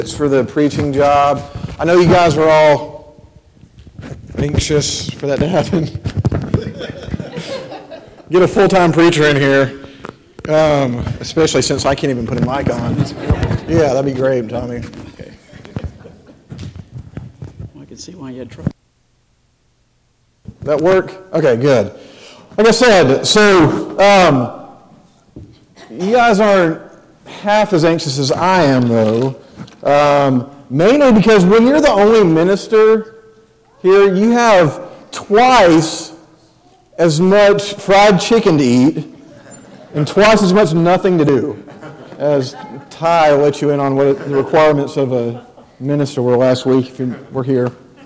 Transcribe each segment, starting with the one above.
For the preaching job. I know you guys are all anxious for that to happen. Get a full-time preacher in here, especially since I can't even put a mic on. Yeah, that'd be great, Tommy. Okay. I can see why you had trouble. That work? Okay, good. Like I said, so you guys aren't half as anxious as I am, though. Mainly because when you're the only minister here, you have twice as much fried chicken to eat and twice as much nothing to do, as Ty let you in on what the requirements of a minister were last week if you were here.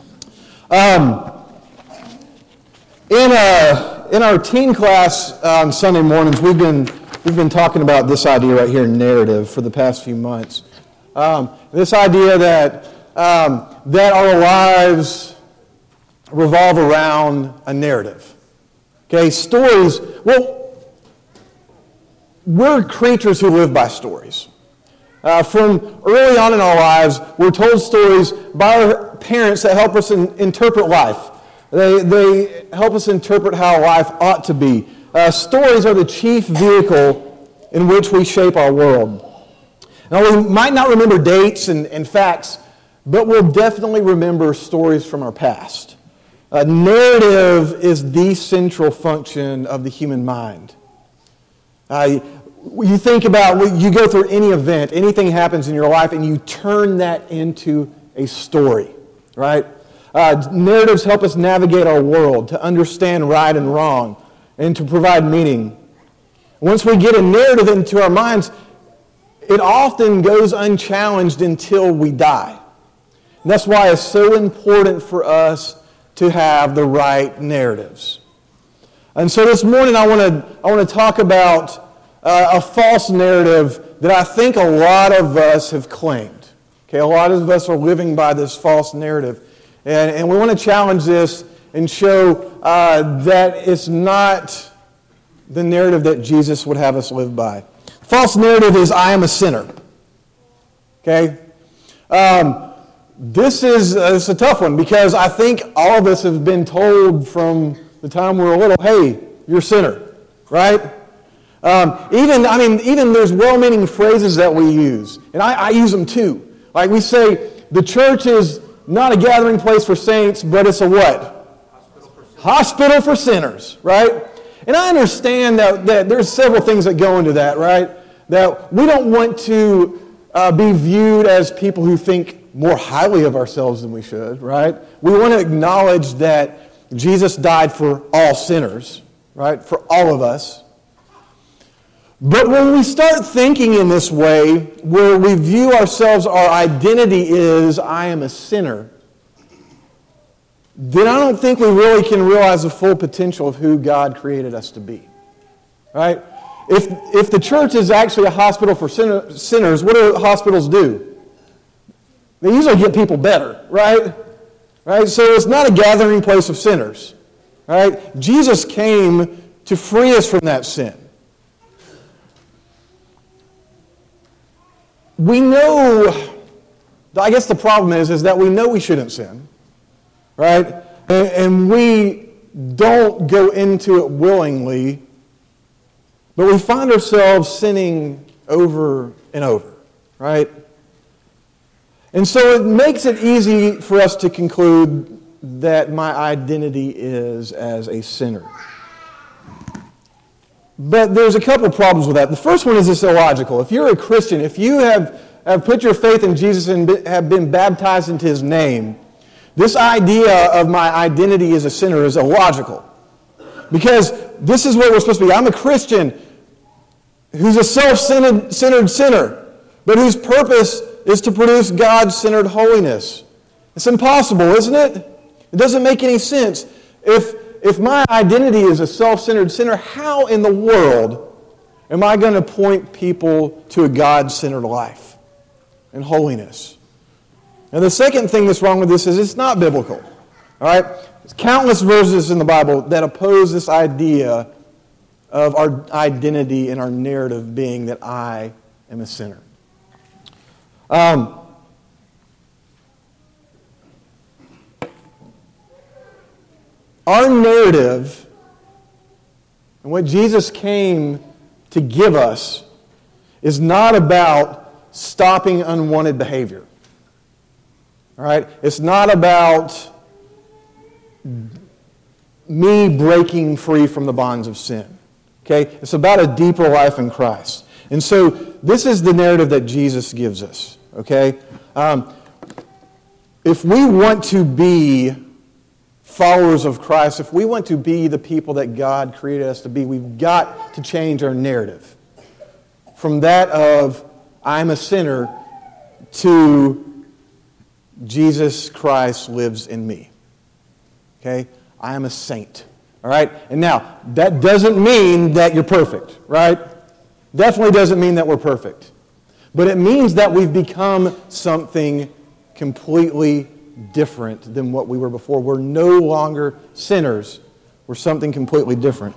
In our teen class on Sunday mornings, we've been talking about this idea right here, narrative, for the past few months. This idea that our lives revolve around a narrative. Okay, stories. Well, we're creatures who live by stories. From early on in our lives, we're told stories by our parents that help us interpret life. They help us interpret how life ought to be. Stories are the chief vehicle in which we shape our world. Now, we might not remember dates and facts, but we'll definitely remember stories from our past. Narrative is the central function of the human mind. You think about, you go through any event, anything happens in your life, and you turn that into a story, right? Narratives help us navigate our world, to understand right and wrong, and to provide meaning. Once we get a narrative into our minds, it often goes unchallenged until we die. And that's why it's so important for us to have the right narratives. And so this morning I want to talk about a false narrative that I think a lot of us have claimed. Okay, a lot of us are living by this false narrative. And we want to challenge this and show that it's not the narrative that Jesus would have us live by. False narrative is, I am a sinner. Okay? This is a tough one because I think all of us have been told from the time we were little, hey, you're a sinner, right? Even there's well-meaning phrases that we use, and I use them too. Like we say, the church is not a gathering place for saints, but it's a what? Hospital for sinners, right? And I understand that there's several things that go into that, right? That we don't want to be viewed as people who think more highly of ourselves than we should, right? We want to acknowledge that Jesus died for all sinners, right? For all of us. But when we start thinking in this way, where we view ourselves, our identity is, I am a sinner, then I don't think we really can realize the full potential of who God created us to be, right? If the church is actually a hospital for sinners, what do hospitals do? They usually get people better, right? Right? So it's not a gathering place of sinners, right? Jesus came to free us from that sin. We know, I guess the problem is that we know we shouldn't sin, right? And we don't go into it willingly, but we find ourselves sinning over and over, right? And so it makes it easy for us to conclude that my identity is as a sinner. But there's a couple problems with that. The first one is it's illogical. If you're a Christian, if you have put your faith in Jesus and have been baptized into His name, this idea of my identity as a sinner is illogical. Because this is what we're supposed to be. I'm a Christian who's a self-centered sinner, but whose purpose is to produce God-centered holiness. It's impossible, isn't it? It doesn't make any sense. If my identity is a self-centered sinner, how in the world am I going to point people to a God-centered life and holiness? And the second thing that's wrong with this is it's not biblical. All right? There's countless verses in the Bible that oppose this idea of our identity and our narrative being that I am a sinner. Our narrative and what Jesus came to give us is not about stopping unwanted behavior. All right? It's not about me breaking free from the bonds of sin. Okay? It's about a deeper life in Christ. And so this is the narrative that Jesus gives us. Okay? If we want to be followers of Christ, if we want to be the people that God created us to be, we've got to change our narrative from that of I'm a sinner to Jesus Christ lives in me. Okay? I am a saint. All right? And now, that doesn't mean that you're perfect, right? Definitely doesn't mean that we're perfect. But it means that we've become something completely different than what we were before. We're no longer sinners. We're something completely different.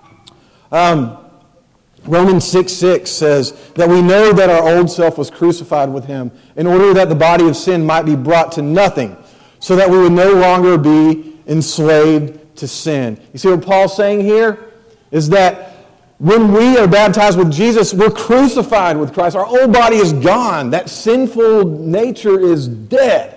Romans 6:6 says that we know that our old self was crucified with him in order that the body of sin might be brought to nothing, so that we would no longer be enslaved to sin. You see what Paul's saying here? Is that when we are baptized with Jesus, we're crucified with Christ. Our old body is gone. That sinful nature is dead.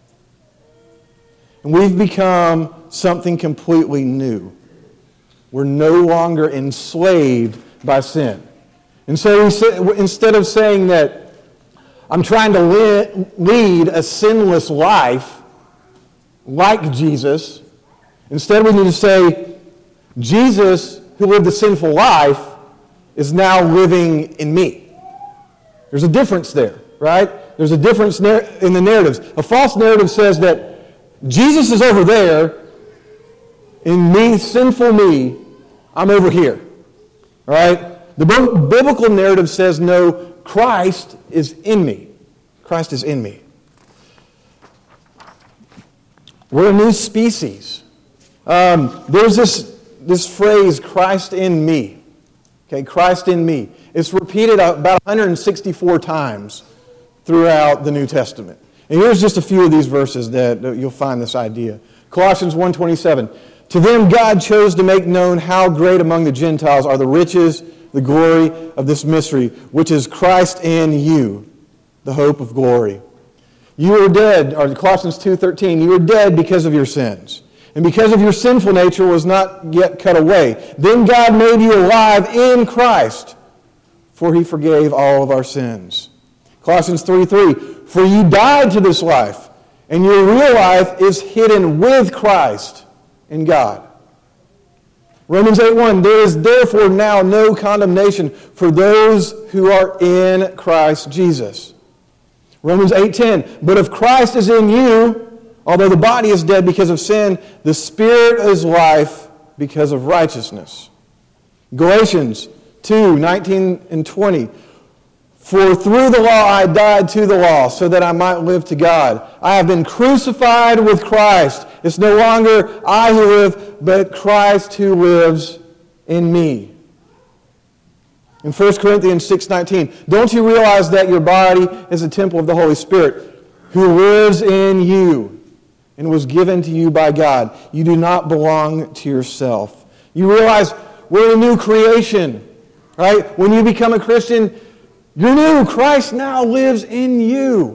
And we've become something completely new. We're no longer enslaved by sin. And so instead of saying that I'm trying to lead a sinless life like Jesus, instead we need to say Jesus, who lived a sinful life, is now living in me. There's a difference there, right? There's a difference in the narratives. A false narrative says that Jesus is over there, in me, sinful me, I'm over here. All right? The biblical narrative says, no, Christ is in me. Christ is in me. We're a new species. There's this phrase, Christ in me. Okay, Christ in me. It's repeated about 164 times throughout the New Testament. And here's just a few of these verses that you'll find this idea. Colossians 1:27. To them God chose to make known how great among the Gentiles are the riches, the glory of this mystery, which is Christ in you, the hope of glory. You were dead, or Colossians 2:13, you were dead because of your sins. And because of your sinful nature was not yet cut away. Then God made you alive in Christ, for he forgave all of our sins. Colossians 3:3, for you died to this life, and your real life is hidden with Christ in God. Romans 8:1, there is therefore now no condemnation for those who are in Christ Jesus. Romans 8:10, but if Christ is in you, although the body is dead because of sin, the spirit is life because of righteousness. Galatians 2:19 and 20, for through the law I died to the law, so that I might live to God. I have been crucified with Christ. It's no longer I who live, but Christ who lives in me. In 1 Corinthians 6:19, don't you realize that your body is a temple of the Holy Spirit, who lives in you and was given to you by God? You do not belong to yourself. You realize we're a new creation, right? When you become a Christian, you're new. Christ now lives in you.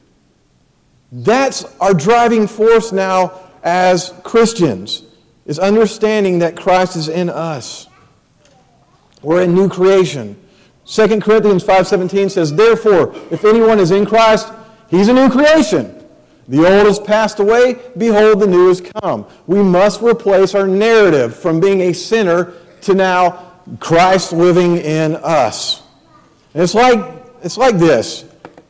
That's our driving force now as Christians, is understanding that Christ is in us. We're a new creation. 2 Corinthians 5:17 says, therefore, if anyone is in Christ, he's a new creation. The old has passed away, behold, the new has come. We must replace our narrative from being a sinner to now Christ living in us. And it's like this.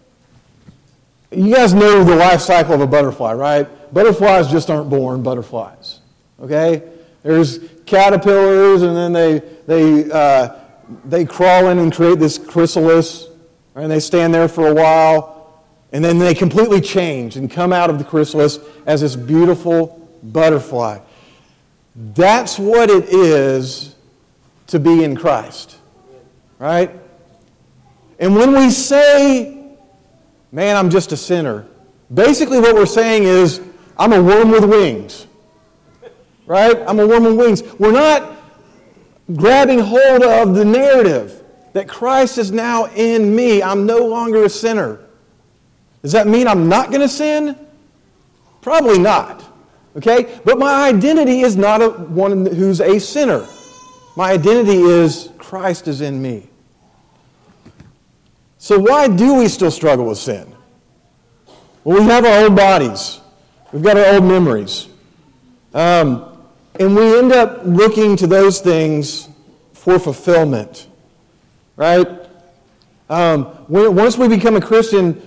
You guys know the life cycle of a butterfly, right? Butterflies just aren't born butterflies. Okay? There's caterpillars, and then they crawl in and create this chrysalis, right? And they stand there for a while, and then they completely change and come out of the chrysalis as this beautiful butterfly. That's what it is to be in Christ, right? And when we say, man, I'm just a sinner, basically what we're saying is, I'm a worm with wings. right? I'm a worm with wings. We're not grabbing hold of the narrative that Christ is now in me. I'm no longer a sinner. Does that mean I'm not going to sin? Probably not. Okay? But my identity is not one who's a sinner. My identity is Christ is in me. So why do we still struggle with sin? Well, we have our old bodies. We've got our old memories. And we end up looking to those things for fulfillment. Right? Once we become a Christian,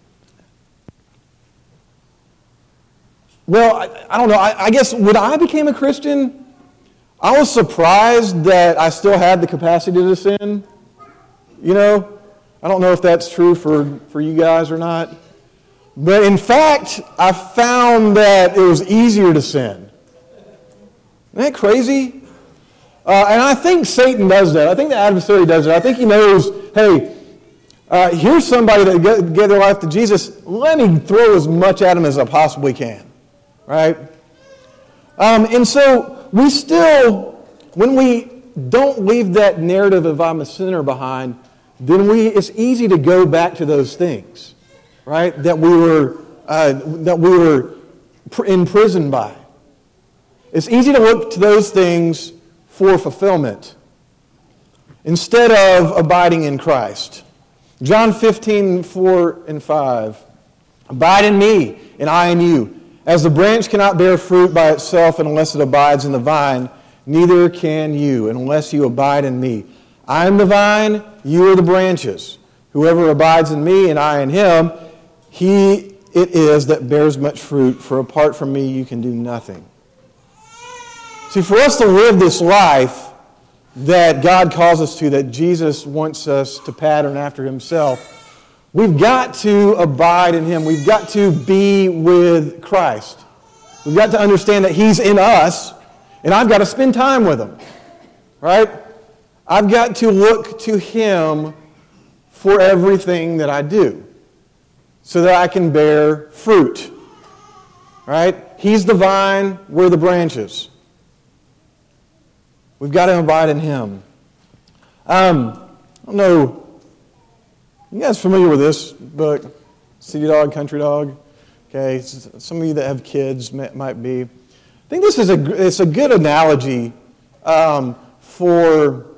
well, I don't know. I guess when I became a Christian, I was surprised that I still had the capacity to sin. You know? I don't know if that's true for you guys or not. But in fact, I found that it was easier to sin. Isn't that crazy? And I think Satan does that. I think the adversary does that. I think he knows, hey, here's somebody that gave their life to Jesus. Let me throw as much at him as I possibly can. Right? And so we still, when we don't leave that narrative of I'm a sinner behind, then it's easy to go back to those things, right? That we were imprisoned by. It's easy to look to those things for fulfillment instead of abiding in Christ. John 15:4-5. Abide in me, and I in you. As the branch cannot bear fruit by itself unless it abides in the vine, neither can you unless you abide in me. I am the vine, you are the branches. Whoever abides in me and I in him, he it is that bears much fruit, for apart from me you can do nothing. See, for us to live this life that God calls us to, that Jesus wants us to pattern after himself, we've got to abide in him. We've got to be with Christ. We've got to understand that he's in us, and I've got to spend time with him. Right? I've got to look to him for everything that I do so that I can bear fruit. Right? He's the vine, we're the branches. We've got to abide in him. I don't know, you guys familiar with this book, City Dog, Country Dog? Okay, some of you that have kids might be. I think this is it's a good analogy for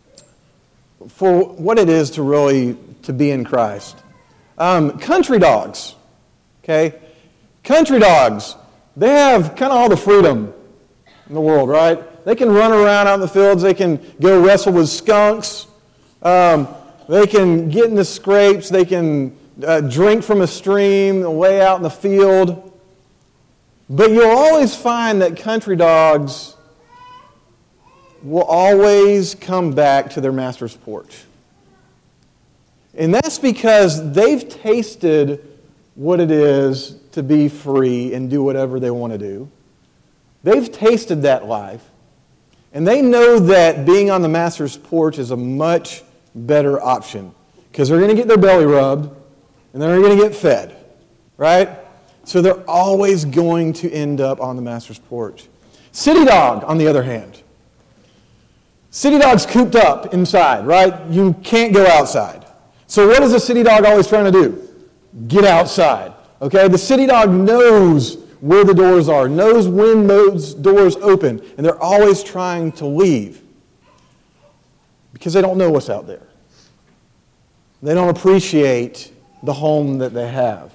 what it is to really to be in Christ. Country dogs, okay? Country dogs, they have kind of all the freedom in the world, right? They can run around out in the fields. They can go wrestle with skunks. They can get into scrapes. They can drink from a stream way out in the field. But you'll always find that country dogs will always come back to their master's porch. And that's because they've tasted what it is to be free and do whatever they want to do. They've tasted that life. And they know that being on the master's porch is a much better option because they're going to get their belly rubbed and they're going to get fed, right? So they're always going to end up on the master's porch. City dog, on the other hand. City dog's cooped up inside, right? You can't go outside. So what is a city dog always trying to do? Get outside, okay? The city dog knows where the doors are, knows when those doors open, and they're always trying to leave because they don't know what's out there. They don't appreciate the home that they have.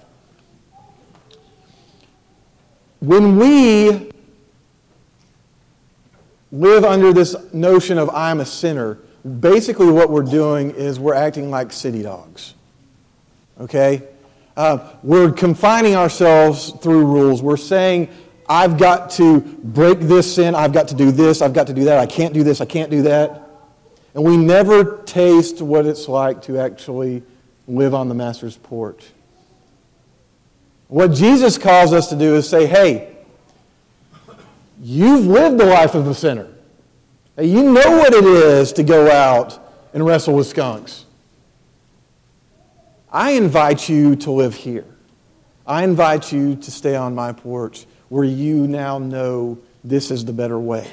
When we live under this notion of I'm a sinner, basically what we're doing is we're acting like city dogs. Okay? We're confining ourselves through rules. We're saying, I've got to break this sin, I've got to do this, I've got to do that, I can't do this, I can't do that. And we never taste what it's like to actually live on the master's porch. What Jesus calls us to do is say, hey, you've lived the life of a sinner. Hey, you know what it is to go out and wrestle with skunks. I invite you to live here. I invite you to stay on my porch where you now know this is the better way.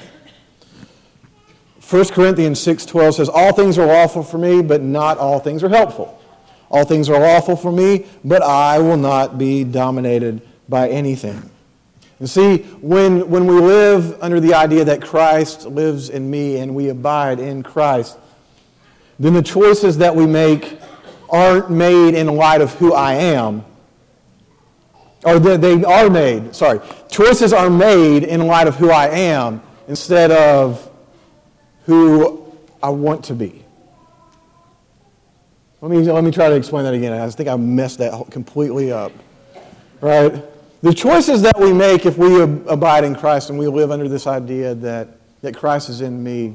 1 Corinthians 6:12 says, all things are lawful for me, but not all things are helpful. All things are lawful for me, but I will not be dominated by anything. And see, when we live under the idea that Christ lives in me and we abide in Christ, then the choices that we make aren't made in light of who I am. Or they are made, choices are made in light of who I am instead of who I want to be. Let me try to explain that again. I think I messed that completely up. Right? The choices that we make if we abide in Christ and we live under this idea that Christ is in me,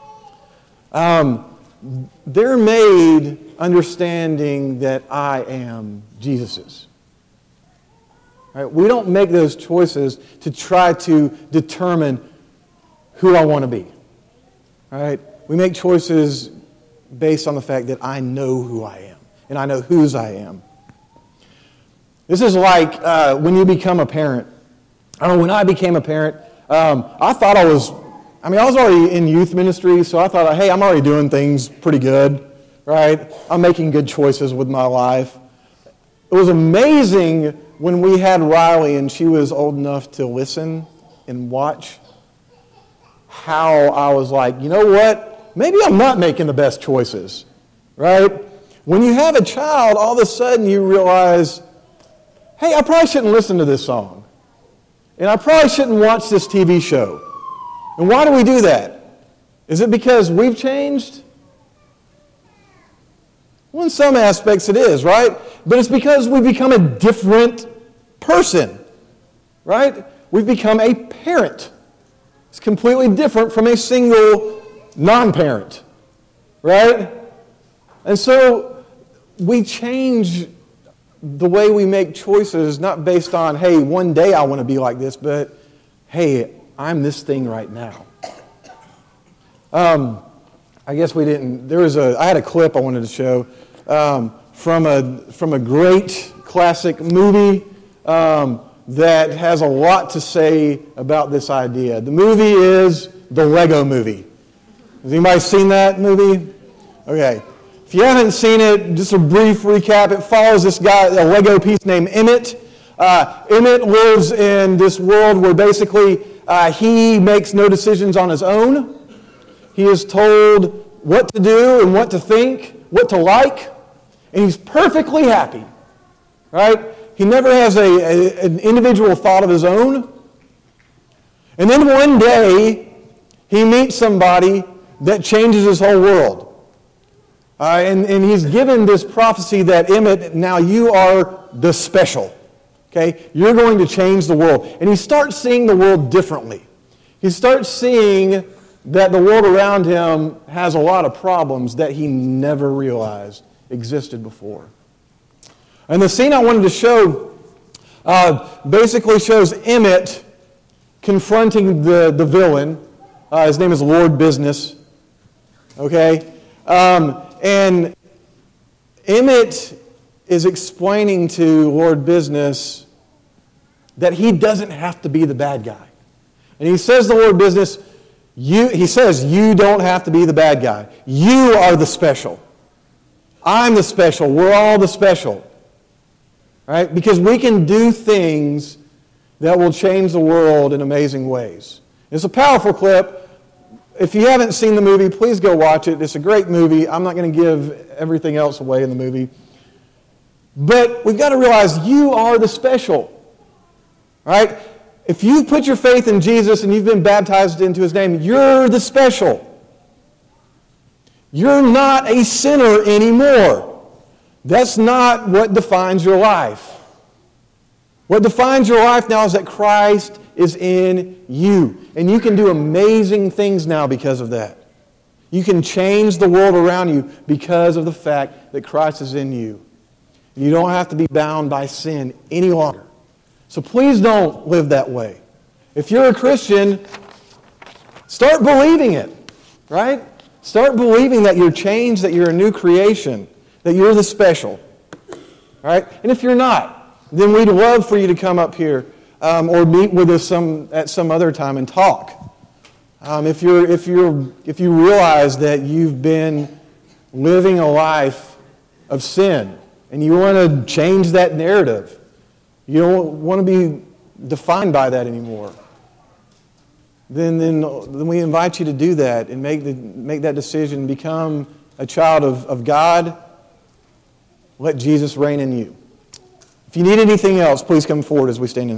they're made understanding that I am Jesus's. Right? We don't make those choices to try to determine who I want to be. Right? We make choices based on the fact that I know who I am and I know whose I am. This is like when you become a parent. When I became a parent, I thought I was already in youth ministry, so I thought, hey, I'm already doing things pretty good, right? I'm making good choices with my life. It was amazing when we had Riley and she was old enough to listen and watch how I was like, you know what? Maybe I'm not making the best choices, right? When you have a child, all of a sudden you realize, hey, I probably shouldn't listen to this song. And I probably shouldn't watch this TV show. And why do we do that? Is it because we've changed? Well, in some aspects it is, right? But it's because we've become a different person, right? We've become a parent. It's completely different from a single non-parent, right? And so we change the way we make choices, not based on, hey, one day I want to be like this, but, hey, I'm this thing right now. I guess we didn't, I had a clip I wanted to show from a great classic movie that has a lot to say about this idea. The movie is the Lego Movie. Has anybody seen that movie? Okay. If you haven't seen it, just a brief recap. It follows this guy, a Lego piece named Emmett. Emmett lives in this world where basically he makes no decisions on his own. He is told what to do and what to think, what to like, and he's perfectly happy. Right? He never has an individual thought of his own. And then one day, he meets somebody that changes his whole world. And he's given this prophecy that, Emmett, now you are the special. Okay? You're going to change the world. And he starts seeing the world differently. He starts seeing that the world around him has a lot of problems that he never realized existed before. And the scene I wanted to show basically shows Emmett confronting the villain. His name is Lord Business. Okay? And Emmett is explaining to Lord Business that he doesn't have to be the bad guy. And he says to Lord Business, you don't have to be the bad guy. You are the special. I'm the special. We're all the special. Right? Because we can do things that will change the world in amazing ways. It's a powerful clip. If you haven't seen the movie, please go watch it. It's a great movie. I'm not going to give everything else away in the movie. But we've got to realize you are the special. Right? If you've put your faith in Jesus and you've been baptized into His name, you're the special. You're not a sinner anymore. That's not what defines your life. What defines your life now is that Christ is in you. And you can do amazing things now because of that. You can change the world around you because of the fact that Christ is in you. You don't have to be bound by sin any longer. So please don't live that way. If you're a Christian, start believing it, right? Start believing that you're changed, that you're a new creation, that you're the special, right? And if you're not, then we'd love for you to come up here or meet with us at some other time and talk. If you realize that you've been living a life of sin and you want to change that narrative, you don't want to be defined by that anymore, then we invite you to do that and make that decision, become a child of God. Let Jesus reign in you. If you need anything else, please come forward as we stand in